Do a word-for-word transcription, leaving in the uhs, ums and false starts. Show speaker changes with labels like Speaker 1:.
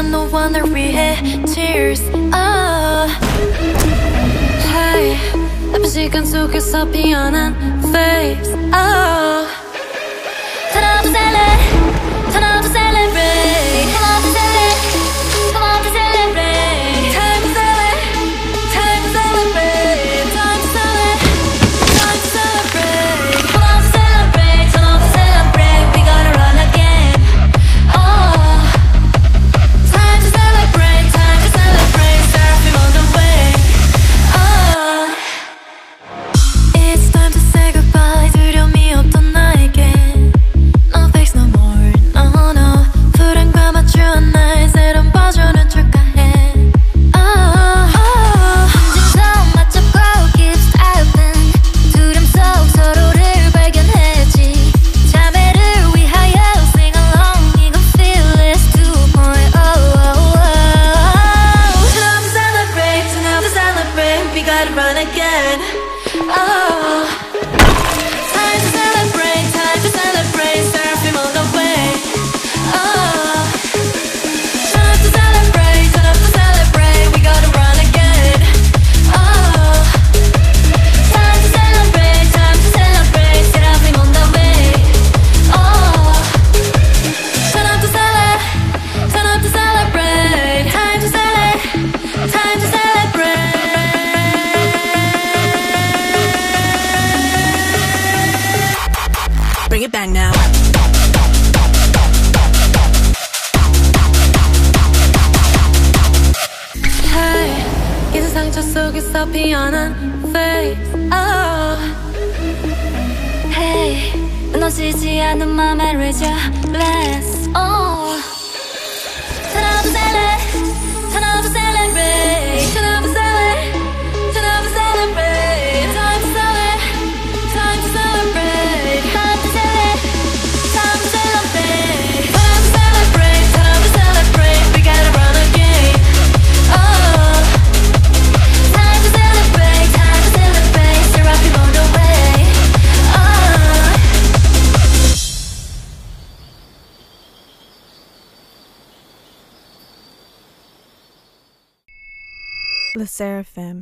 Speaker 1: 난 너와 날 위해 Tears oh. Hey 나쁜 시간 속에서 피어난 Face oh. Turn up to celebrate Turn up to celebrate Turn up to celebrate Turn up to celebrate Time to celebrate Time to celebrate Time to celebrate Time to celebrate Turn up to celebrate Turn up to celebrate We gotta run again oh. Time to celebrate Time to celebrate Seraphim on the way oh. It's time to say goodbye 두려움이 없던 나에게 No thanks no more no no 불안과 맞추는 나의 새로운 버전은 축하해 oh, oh. 심장 맞잡고 keep stopping 두려움 속 서로를 발견했지 자매를 위하여 sing along 이건 fearless two point oh, oh, oh. Time to celebrate time to celebrate We gotta run again oh. Time to celebrate, time to celebrate Seraphim on the way oh. Time to celebrate, time to celebrate We gotta run again oh. Time to celebrate, time to celebrate Seraphim on the way oh. Turn up to celebrate, turn up to celebrate Time to celebrate, time to celebrate Bring it back now. Hey, 이제 상처 속에서 피어난 face. Oh. Hey, 무너지지 않는 맘의 resilience. Oh. Turn up to celebrate, turn up to celebrate, turn up to celebrate, turn up to celebrate. Time to celebrate, time to celebrate, time to celebrate. Time to celebrate, time to celebrate, time to celebrate. We gotta run again. Oh, time to celebrate, time to celebrate. Seraphim on the way. Oh.
Speaker 2: Le Seraphim.